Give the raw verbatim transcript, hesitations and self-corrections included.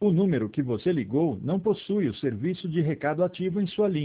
O número que você ligou não possui o serviço de recado ativo em sua linha.